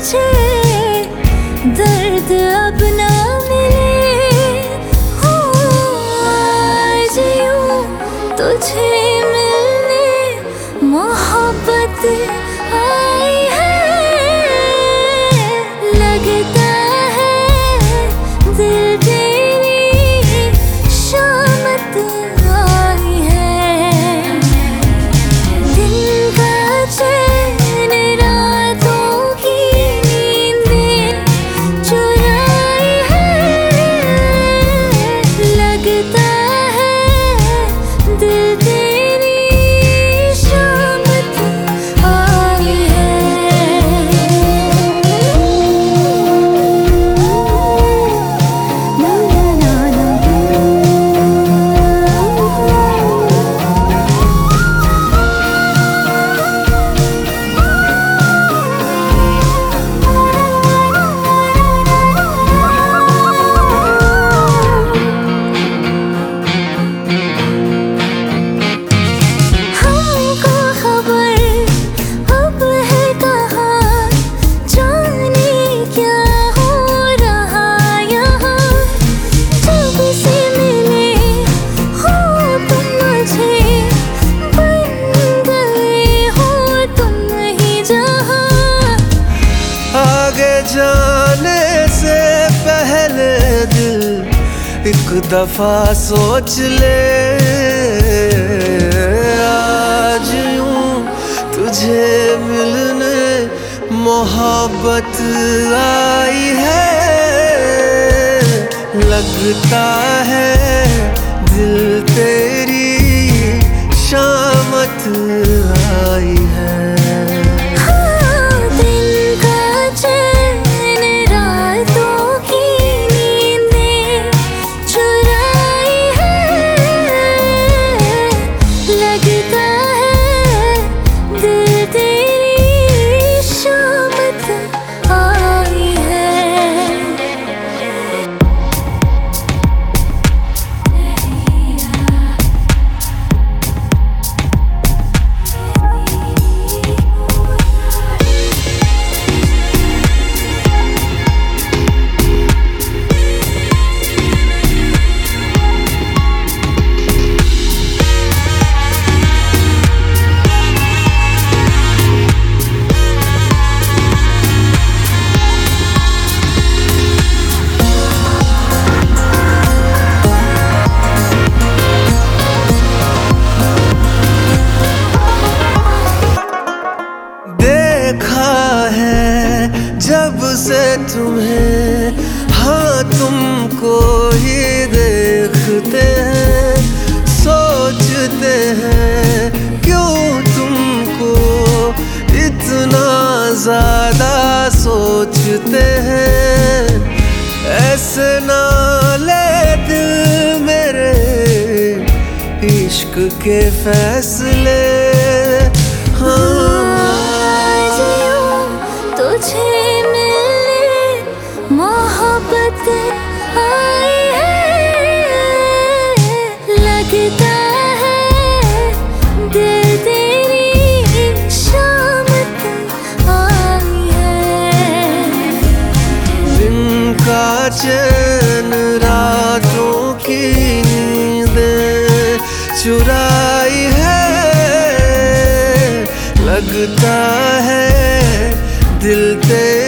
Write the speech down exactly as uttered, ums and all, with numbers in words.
मुझे दर्द अब ना मिले हो। आज यूं तुझे मिलने मोहब्बत आई है। लगता है दिल तेरी शामत आई है। दिन का चैन रातों की नींदें चुराई है। लगता है दिल तेरी शामत आई है। ना ना ना हमको खबर अब है कहाँ, जाने क्या हो रहा यहाँ। जब से मिले हो तुम मुझे, बन गए हो तुम ही जहाँ। आगे जाने से पहले दिल एक दफा सोच ले। आज यूं तुझे मिलने मोहब्बत आई है। लगता है दिल तेरी शामत आई है। दिन का चैन रातों की नींदें चुराई है। लगता है दिल तेरी शामत आई है। देखा है जब से तुम्हें, हाँ तुमको ही देखते हैं। सोचते हैं क्यों तुमको इतना ज्यादा सोचते हैं। ऐसे ना ले दिल मेरे इश्क के फैसले। हाँ आज यूं तुझे मिलने मोहब्बत आई है। लगता है दिल तेरी शामत आई है। दिन का चैन रातों की नींदें चुराई है। लगता है दिल तेरी